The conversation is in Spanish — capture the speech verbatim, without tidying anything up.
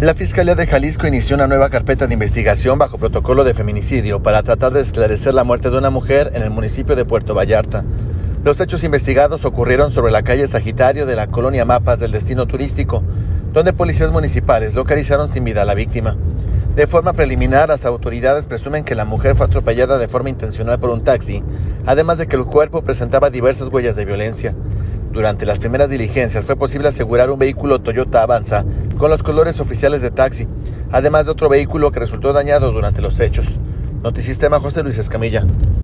La Fiscalía de Jalisco inició una nueva carpeta de investigación bajo protocolo de feminicidio para tratar de esclarecer la muerte de una mujer en el municipio de Puerto Vallarta. Los hechos investigados ocurrieron sobre la calle Sagitario de la colonia Mapas del destino turístico, donde policías municipales localizaron sin vida a la víctima. De forma preliminar, las autoridades presumen que la mujer fue atropellada de forma intencional por un taxi, además de que el cuerpo presentaba diversas huellas de violencia. Durante las primeras diligencias fue posible asegurar un vehículo Toyota Avanza con los colores oficiales de taxi, además de otro vehículo que resultó dañado durante los hechos. Notisistema, José Luis Escamilla.